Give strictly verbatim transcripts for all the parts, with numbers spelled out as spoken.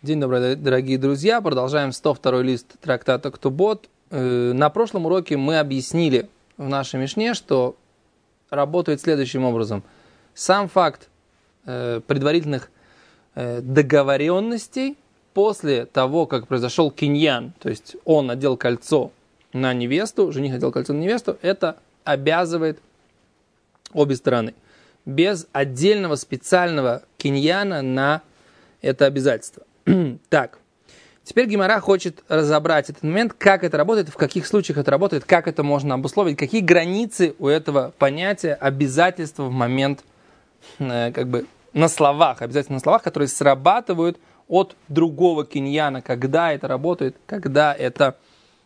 День добрый, дорогие друзья. Продолжаем сто второй лист трактата Ктубот. На прошлом уроке мы объяснили в нашей мишне, что работает следующим образом. Сам факт предварительных договоренностей после того, как произошел киньян, то есть он надел кольцо на невесту, жених надел кольцо на невесту, это обязывает обе стороны. Без отдельного специального киньяна на это обязательство. Так, теперь Гемара хочет разобрать этот момент, как это работает, в каких случаях это работает, как это можно обусловить, какие границы у этого понятия обязательства в момент, э, как бы на словах, обязательно на словах, которые срабатывают от другого киньяна, когда это работает, когда это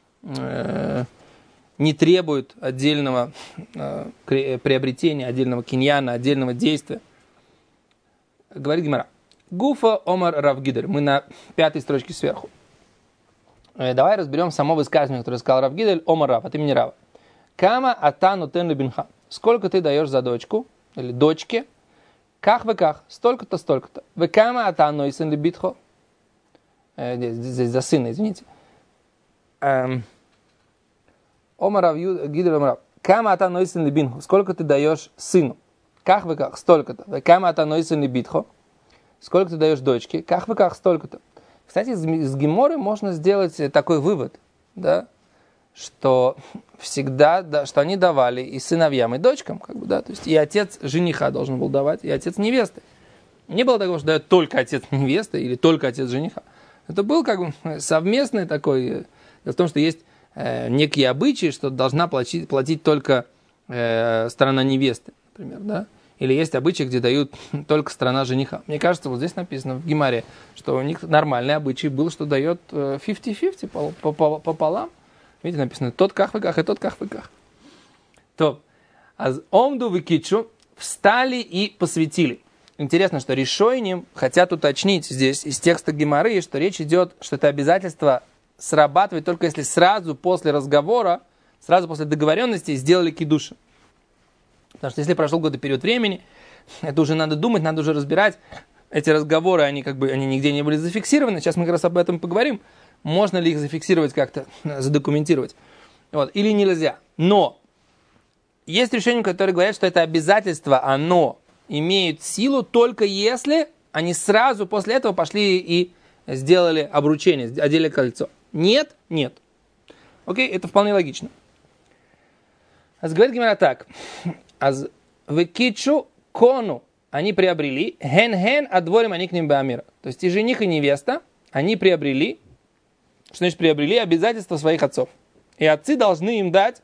э, не требует отдельного э, приобретения, отдельного киньяна, отдельного действия. Говорит Гемара. Гуфа омар Рав Гидель. Мы на пятой строчке сверху. Давай разберем само высказывание, которое сказал Рав Гидель, омар Рав, от имени Рава. Кама атану тен лебинха. Сколько ты даешь за дочку, или дочке? Ках вы ках, столько-то, столько-то. Вы кама атану исен лебитхо. Здесь за сына, извините. Омар Рав Гидель, омар Рав. Кама атану исен лебинхо. Сколько ты даешь сыну? Ках вы ках, столько-то. Вы кама атану исен лебитхо. Сколько ты даешь дочке? Ках вы ках, столько-то. Кстати, с Геморы можно сделать такой вывод, да, что всегда, да, что они давали и сыновьям, и дочкам, как бы, да, то есть и отец жениха должен был давать, и отец невесты. Не было такого, что дает только отец невесты или только отец жениха. Это был как бы совместный такой. Дело в том, что есть э, некие обычаи, что должна платить, платить только э, сторона невесты, например, да. Или есть обычаи, где дают только сторона жениха. Мне кажется, вот здесь написано в Гемаре, что у них нормальный обычай был, что дает пятьдесят на пятьдесят пополам. Видите, написано тот ках вы ках и тот ках вы ках. То, аз омду выкичу, встали и посвятили. Интересно, что решойним хотят уточнить здесь из текста Гемары, что речь идет, что это обязательство срабатывает только если сразу после разговора, сразу после договоренности сделали кидуш. Потому что если прошел какой-то период времени, это уже надо думать, надо уже разбирать. Эти разговоры, они как бы они нигде не были зафиксированы. Сейчас мы как раз об этом поговорим. Можно ли их зафиксировать как-то, задокументировать. Вот. Или нельзя. Но есть решения, которые говорят, что это обязательство, оно имеет силу только если они сразу после этого пошли и сделали обручение, одели кольцо. Нет? Нет. Окей, это вполне логично. А говорит Гемара так. Аз векичу кону они приобрели, хен-хен отворим они к ним бамира. То есть и жених, и невеста, они приобрели, что значит приобрели обязательства своих отцов. И отцы должны им дать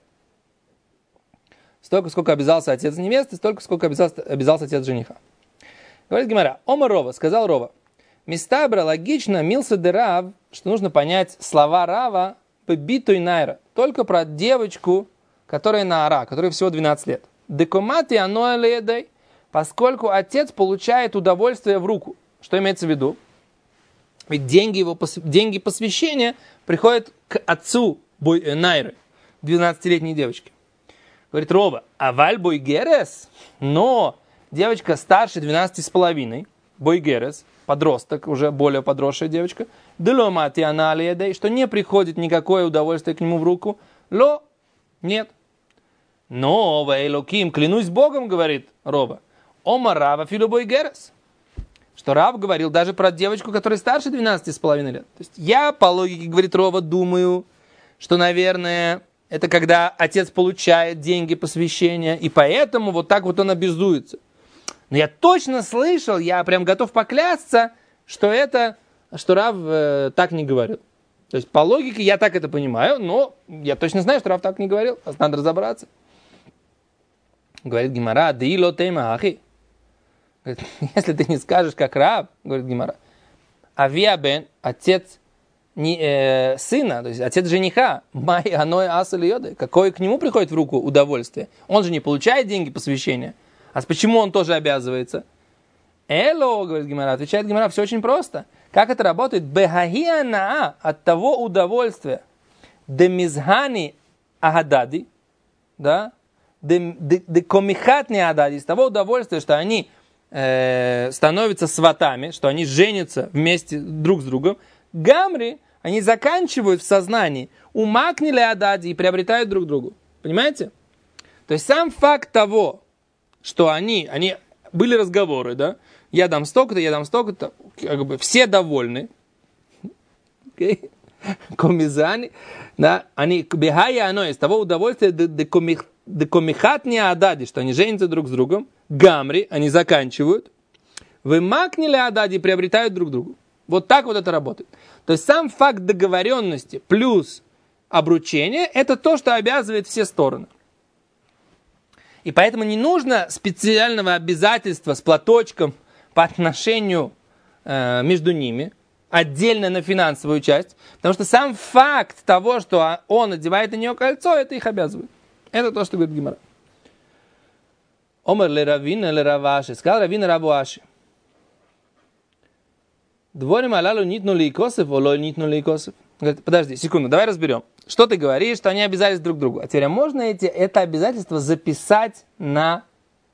столько, сколько обязался отец невесты, столько, сколько обязался, обязался отец жениха. Говорит Гемара, Ома Рова, сказал Рова, местабра логично милса де Рав, что нужно понять слова Рава по биту и найра, только про девочку, которая наара, которой всего двенадцать лет. Декомати оно ледай, поскольку отец получает удовольствие в руку. Что имеется в виду? Ведь деньги, его, деньги посвящения приходят к отцу бой, Найры, двенадцатилетней девочки. Говорит Рова, аваль бойгерес, но девочка старше двенадцати с половиной, бойгерес, подросток, уже более подросшая девочка, деломати оно ледай, что не приходит никакое удовольствие к нему в руку, ло, нет. Но, вейлоким, клянусь Богом, говорит Рова, ома Рава филубой герес, что Рав говорил даже про девочку, которая старше двенадцати с половиной лет. То есть я, по логике, говорит Рова, думаю, что, наверное, это когда отец получает деньги посвящения, и поэтому вот так вот он обязуется. Но я точно слышал, я прям готов поклясться, что это, что Рав э, так не говорил. То есть по логике я так это понимаю, но я точно знаю, что Рав так не говорил, надо разобраться. Говорит Гемара, да и лотейма ахи. Если ты не скажешь, как Рав, говорит Гемара, авиабен, отец не, э, сына, то есть отец жениха, май аной асали йоды, какое к нему приходит в руку удовольствие. Он же не получает деньги посвящения. А почему он тоже обязывается? Эло, говорит Гемара, отвечает Гемара, все очень просто. Как это работает? Бехахианаа, от того удовольствия. Демизхани агадади, да, комихатни адади, из того удовольствия, что они э, становятся сватами, что они женятся вместе друг с другом, гамри, они заканчивают в сознании умакнили адади и приобретают друг другу. Понимаете? То есть сам факт того, что они, они были разговоры, да, я дам столько-то, я дам столько-то, как бы все довольны, okay. Комизани, да, они бегая оно из того удовольствия декомихатни адади, что они женятся друг с другом, гамри, они заканчивают, вымакнили адади, приобретают друг другу. Вот так вот это работает. То есть сам факт договоренности плюс обручение – это то, что обязывает все стороны. И поэтому не нужно специального обязательства с платочком по отношению э, между ними, отдельно на финансовую часть, потому что сам факт того, что он надевает на нее кольцо, это их обязывает. Это то, что говорит Гемара. Омар ле равина ле раваши. Сказал равина Рабу Аши. Дворим алалу нитну ли косов, олой нитну ли косов. Говорит, подожди, секунду, давай разберем. Что ты говоришь, что они обязались друг другу. А теперь можно эти, это обязательство записать на,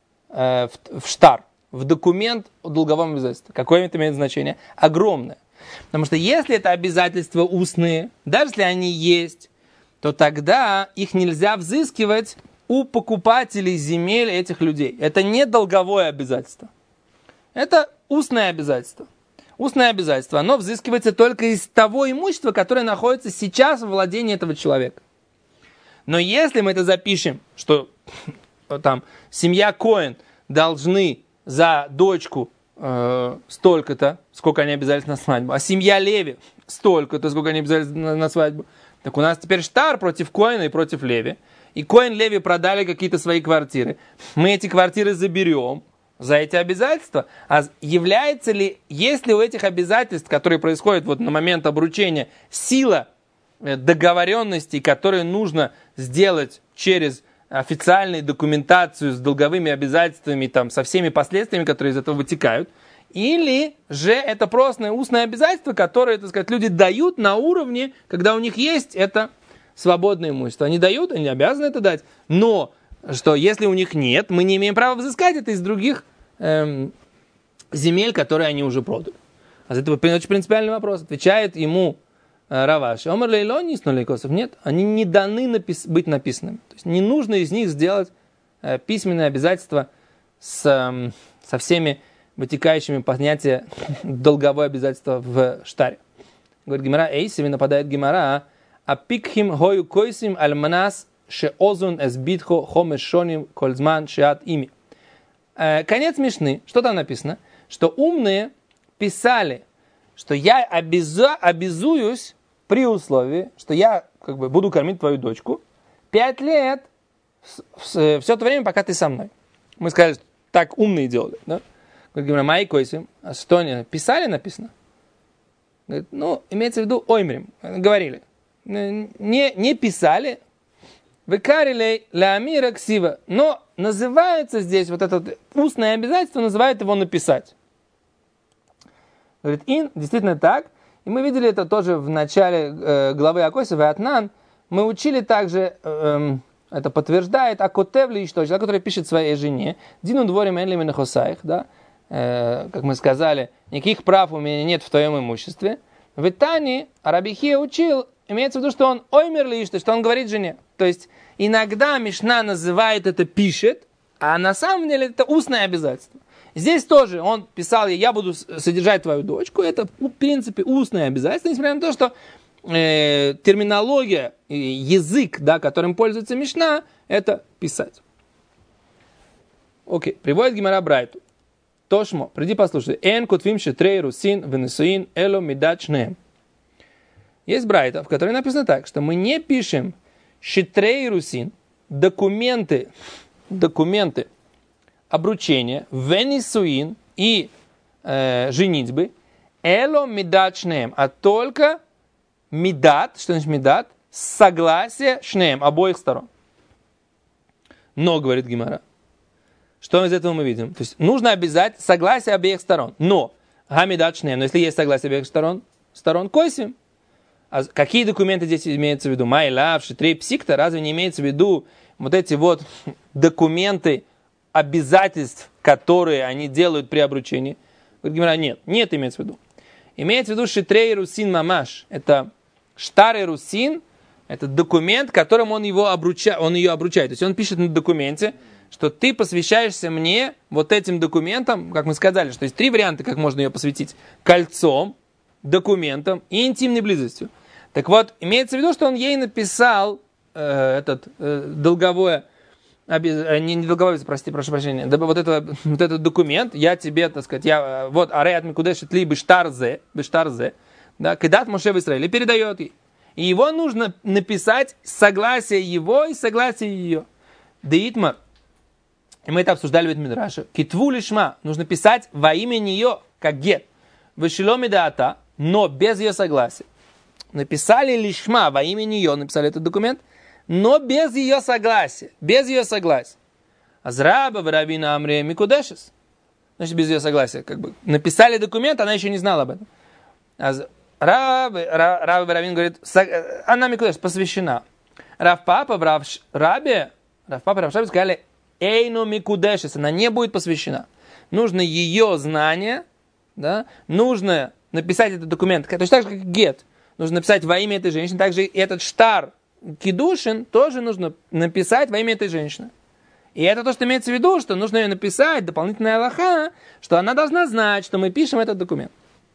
э, в, в штар, в документ о долговом обязательстве. Какое это имеет значение? Огромное. Потому что если это обязательства устные, даже если они есть, то тогда их нельзя взыскивать у покупателей земель этих людей. Это не долговое обязательство. Это устное обязательство. Устное обязательство, оно взыскивается только из того имущества, которое находится сейчас в владении этого человека. Но если мы это запишем, что там семья Коэн должны за дочку э, столько-то, сколько они обязательно на свадьбу, а семья Леви столько-то, сколько они обязательно на, на свадьбу, так у нас теперь штар против Коэна и против Леви. И Коэн, Леви продали какие-то свои квартиры. Мы эти квартиры заберем за эти обязательства. А является ли, есть ли у этих обязательств, которые происходят вот на момент обручения, сила договоренностей, которые нужно сделать через официальную документацию с долговыми обязательствами, там, со всеми последствиями, которые из этого вытекают, или же это просто устное обязательство, которое, так сказать, люди дают на уровне, когда у них есть это свободное имущество. Они дают, они обязаны это дать, но что если у них нет, мы не имеем права взыскать это из других эм, земель, которые они уже продали. А это очень принципиальный вопрос. Отвечает ему э, Раваши. Омар лейло нисну лейкосов. Нет, они не даны напис- быть написанными. То есть не нужно из них сделать э, письменные обязательства с, э, со всеми вытекающими понятия долговое обязательство в штаре. Говорит Гемара, эйсими нападает Гемара, а пикхим хою койсим альманас шеозун эсбитхо хомешоним кользман шеат ими. Конец Мишны. Что там написано? Что умные писали, что я обяза, обязуюсь при условии, что я как бы буду кормить твою дочку пять лет все это время, пока ты со мной. Мы сказали, что так умные делали. Да? Говорит, мои койсим. А что они писали, написано? Говорит, ну, имеется в виду оймрим. Говорили. Не, не писали, выкарили леамира ксива. Но называется здесь вот это устное обязательство, называют его написать. Говорит, ин, действительно так. И мы видели это тоже в начале э, главы Акосева и Атнан. Мы учили также, э, э, это подтверждает, Акотевли, что человек, который пишет своей жене, Дину дворим энли минахосаих, да, э, как мы сказали, никаких прав у меня нет в твоем имуществе. В Итане Рабихия учил, имеется в виду, что он оймерли, что он говорит жене. То есть иногда Мишна называет это пишет, а на самом деле это устное обязательство. Здесь тоже он писал, я буду содержать твою дочку. Это в принципе устное обязательство, несмотря на то, что э, терминология, язык, да, которым пользуется Мишна, это писать. Окей, приводит Гемара Брайту. Тошмо, приди послушай. Эн кутвим шетрей русин венесуин эло мидачнеем. Есть Брайта, в которой написано так, что мы не пишем шетрей русин, документы, документы обручения, венесуин и э, женитьбы, эло мидачнеем, а только мидат, что значит мидат, согласие шнеем, обоих сторон. Но, говорит Гемара, что из этого мы видим? То есть нужно обязать согласие обеих сторон. Но, гамидат шнеем, но если есть согласие обеих сторон, сторон койсим. А какие документы здесь имеются в виду? Майлав, шитрей, псикта, разве не имеется в виду вот эти вот документы обязательств, которые они делают при обручении. Говорит Гемара, нет, нет имеется в виду. Имеется в виду шитрей русин мамаш. Это штарый русин, это документ, которым он, его обруча, он ее обручает. То есть он пишет на документе, что ты посвящаешься мне вот этим документам, как мы сказали, что есть три варианта, как можно ее посвятить. Кольцом, документом и интимной близостью. Так вот, имеется в виду, что он ей написал э, этот э, долговое, обез... не, не долговое, прости, прошу прощения, да, вот, это, вот этот документ, я тебе, так сказать, я, вот, ареат микудешет ли бештарзе, бештарзе, да, кедат Моше в Израиле, передает ей. И его нужно написать согласие его и согласие ее. Деитмар. И мы это обсуждали в Мидраше. Китву лишма. Нужно писать во имя нее, как гет. Вешиломи даата, но без ее согласия. Написали лишма во имя нее, написали этот документ, но без ее согласия. Без ее согласия. Азраба варавина амре микудешес. Значит, без ее согласия. Как бы написали документ, она еще не знала об этом. Рав Равин говорит, она микудеш, посвящена. Рав Папа в Рав Рабе, Рав Папа и Рав Шабе сказали, эйну микудешес, она не будет посвящена. Нужно ее знание, да, нужно написать этот документ, точно так же, как гет, нужно написать во имя этой женщины, также этот штар кидушин тоже нужно написать во имя этой женщины. И это то, что имеется в виду, что нужно ее написать, дополнительная алаха, что она должна знать, что мы пишем этот документ.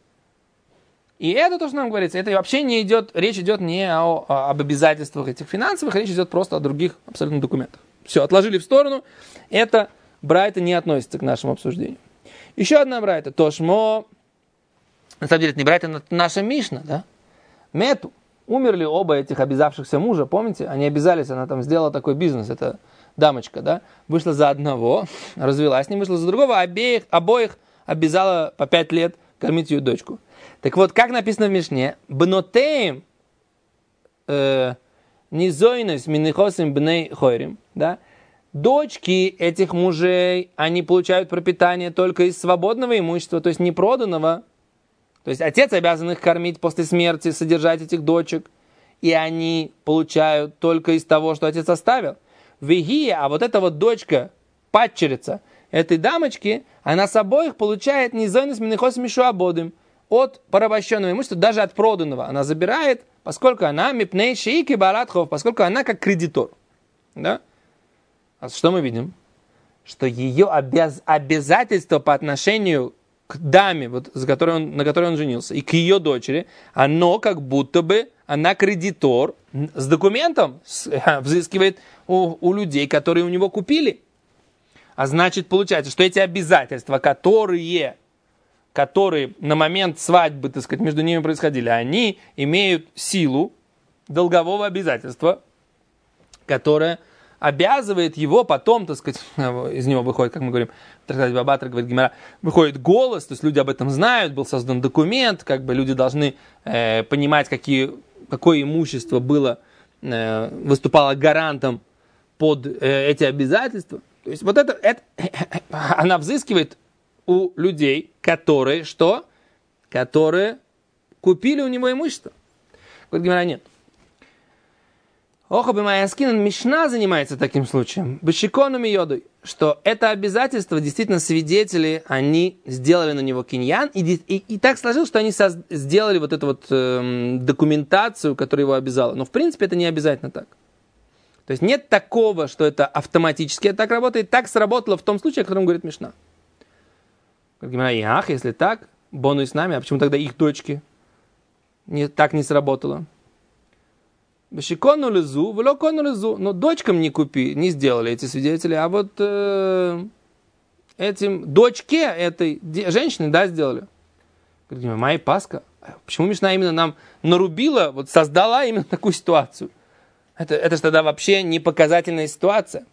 И это то, что нам говорится. Это вообще не идет, речь идет не о, о, об обязательствах этих финансовых, речь идет просто о других абсолютно документах. Все, отложили в сторону. Это брайта не относится к нашему обсуждению. Еще одна брайта. Тошмо. На самом деле, это не брайта, это наша Мишна, да? Мету. Умерли оба этих обязавшихся мужа, помните? Они обязались, она там сделала такой бизнес, это дамочка, да? Вышла за одного, развелась с ним, вышла за другого, обеих, обоих обязала по пять лет кормить ее дочку. Так вот, как написано в Мишне, бнотеем низойнес минихосим бней хойрим, да? Дочки этих мужей, они получают пропитание только из свободного имущества, то есть не проданного. То есть отец обязан их кормить после смерти, содержать этих дочек, и они получают только из того, что отец оставил. Вегия, а вот эта вот дочка, падчерица этой дамочки, она с обоих получает низойнес минихосим мишуабодим, от порабощенного имущества, даже от проданного. Она забирает, поскольку она мипней шиики баратхов, поскольку она как кредитор. Да? А что мы видим? Что ее обяз... обязательство по отношению к даме, вот, за которой он, на которой он женился, и к ее дочери, оно как будто бы, она кредитор с документом с, взыскивает у, у людей, которые у него купили. А значит, получается, что эти обязательства, которые... которые на момент свадьбы, так сказать, между ними происходили, они имеют силу долгового обязательства, которое обязывает его потом, так сказать, из него выходит, как мы говорим, Бабатр говорит, Гемара, выходит голос, то есть люди об этом знают, был создан документ, как бы люди должны э, понимать, какие, какое имущество было, э, выступало гарантом под э, эти обязательства. То есть вот это, это она взыскивает у людей, которые что? Которые купили у него имущество. Говорит Гемара, нет. Охаби Майяскин, Мишна занимается таким случаем. Бешиконом и йодой. Что это обязательство, действительно, свидетели, они сделали на него киньян. И, и, и так сложилось, что они соз, сделали вот эту вот э, документацию, которая его обязала. Но, в принципе, это не обязательно так. То есть нет такого, что это автоматически так работает. Так сработало в том случае, о котором говорит Мишна. Ах, если так, бонус с нами, а почему тогда их дочки не, так не сработало? Бешикону лизу, влокону лизу. Но дочкам не купи, не сделали эти свидетели, а вот э, этим дочке этой де, женщины, да, сделали. Говорит, моя Паска, почему Мишна именно нам нарубила, вот создала именно такую ситуацию? Это, это же тогда вообще не показательная ситуация.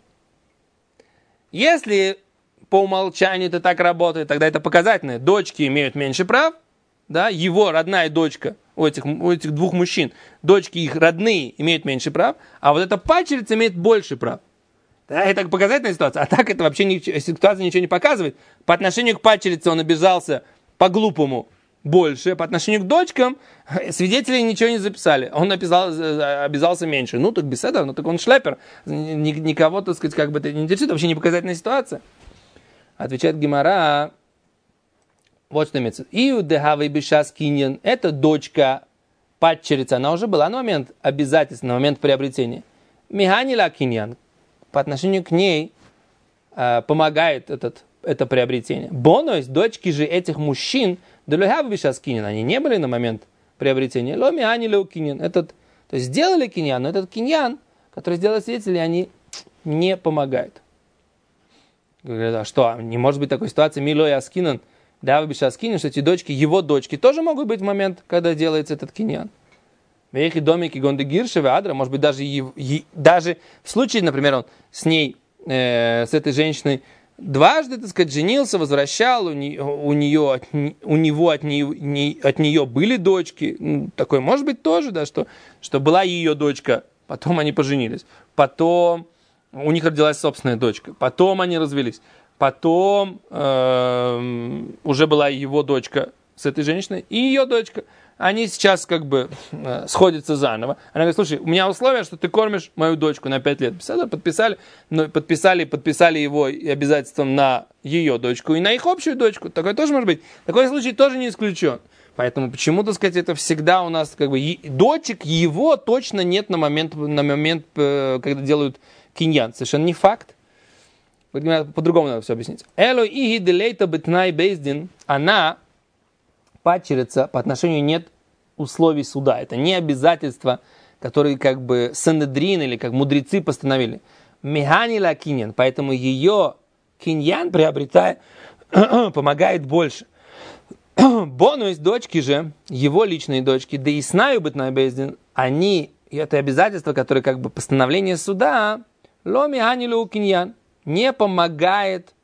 Если по умолчанию это так работает, тогда это показательное. Дочки имеют меньше прав, да, его родная дочка у этих, у этих двух мужчин, дочки их родные имеют меньше прав, а вот эта падчерица имеет больше прав. Да, это показательная ситуация. А так это вообще не, ситуация ничего не показывает. По отношению к падчерице он обижался по-глупому больше, по отношению к дочкам свидетели ничего не записали. Он написал, обязался меньше. Ну, так беседа, ну так он шлепер. Никого, так сказать, как бы это не интересует, вообще не показательная ситуация. Отвечает Гемара, вот что имеется. Иудехавай бишас киньян, это дочка падчерица, она уже была на момент обязательства, на момент приобретения. Миганила киньян, по отношению к ней э, помогает этот, это приобретение. Бонус, дочки же этих мужчин, делюхавай бишас киньян, они не были на момент приобретения. Ло миганила киньян, этот, то есть сделали киньян, но этот киньян, который сделали свидетели, они не помогают. Говорят, а что, не может быть такой ситуации, милой аскинан, да, вы бишаскинин, что эти дочки, его дочки, тоже могут быть в момент, когда делается этот киньян. Вехи домики гонды гиршевы адра, может быть, даже, ев, е, даже в случае, например, он с ней, э, с этой женщиной дважды, так сказать, женился, возвращал, у, не, у, нее, от, у него от нее, не, от нее были дочки, ну, такое может быть тоже, да, что, что была ее дочка, потом они поженились, потом у них родилась собственная дочка, потом они развелись, потом э, уже была его дочка с этой женщиной и ее дочка. Они сейчас как бы э, сходятся заново. Она говорит, слушай, у меня условие, что ты кормишь мою дочку на пять лет. Подписали, но подписали, подписали его обязательством на ее дочку и на их общую дочку. Такое тоже может быть. Такой случай тоже не исключен. Поэтому почему, так сказать, это всегда у нас как бы е- дочек его точно нет на момент, на момент э, когда делают киньян. Совершенно не факт. По-другому надо все объяснить. Эло иги делейта бетнай бейздин. Она падчерица, по отношению нет условий суда. Это не обязательства, которые как бы Санедрин или как мудрецы постановили. Механила киньян. Поэтому ее киньян приобретает, помогает больше. Бонус дочки же, его личные дочки, да и снаю бетнай бейздин, они, это обязательство, которое как бы постановление суда, ло механилу киньян, не помогает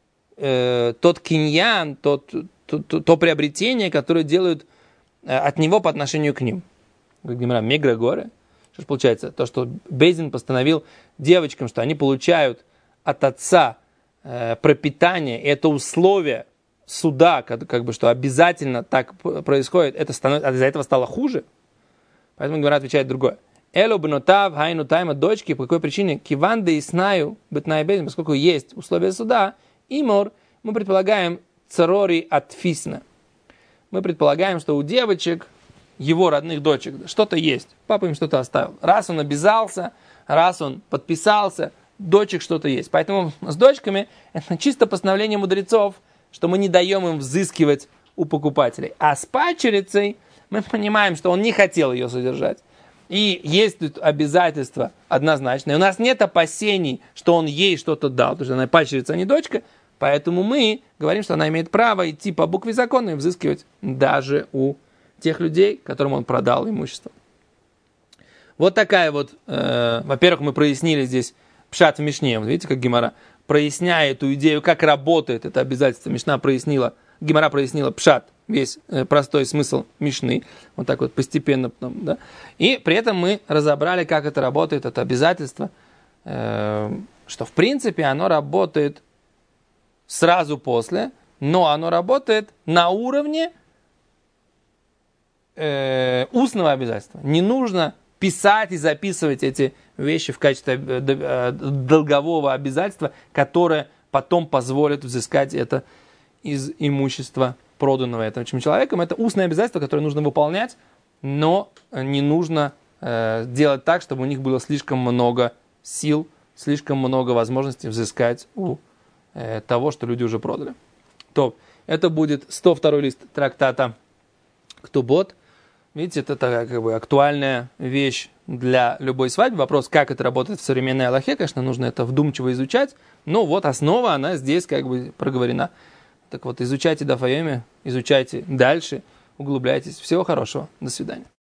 э, тот киньян, тот, то, то, то приобретение, которое делают э, от него по отношению к ним. Говорит Гемара, мегра горе. Что же получается? То, что Бейзин постановил девочкам, что они получают от отца э, пропитание, это условие суда, как, как бы, что обязательно так происходит, это становится, из-за этого стало хуже. Поэтому Гемара отвечает другое. Элу бнотав хайну тайма дочки, по какой причине? Киван да и снаю бытная бездна, поскольку есть условия суда, имор, мы предполагаем царори от фисна. Мы предполагаем, что у девочек, его родных дочек, что-то есть. Папа им что-то оставил. Раз он обязался, раз он подписался, дочек что-то есть. Поэтому с дочками это чисто постановление мудрецов, что мы не даем им взыскивать у покупателей. А с падчерицей мы понимаем, что он не хотел ее содержать. И есть тут обязательства однозначные. У нас нет опасений, что он ей что-то дал, потому что она падчерица, а не дочка. Поэтому мы говорим, что она имеет право идти по букве закона и взыскивать даже у тех людей, которым он продал имущество. Вот такая вот, э, во-первых, мы прояснили здесь пшат в Мишне. Вот видите, как Гемара проясняет эту идею, как работает это обязательство. Мишна прояснила, Гемара прояснила пшат, весь э, простой смысл Мишны. Вот так вот постепенно. Потом, да? И при этом мы разобрали, как это работает, это обязательство. Э, что в принципе оно работает сразу после, но оно работает на уровне э, устного обязательства. Не нужно писать и записывать эти вещи в качестве долгового обязательства, которое потом позволит взыскать это из имущества, проданного этим человеком. Это устное обязательство, которое нужно выполнять, но не нужно э, делать так, чтобы у них было слишком много сил, слишком много возможностей взыскать у э, того, что люди уже продали. То, это будет сто второй лист трактата Ктубот. Видите, это такая как бы актуальная вещь для любой свадьбы. Вопрос, как это работает в современной алахе, конечно, нужно это вдумчиво изучать, но вот основа, она здесь как бы проговорена. Так вот, изучайте Даф Йоми, изучайте дальше, углубляйтесь. Всего хорошего, до свидания.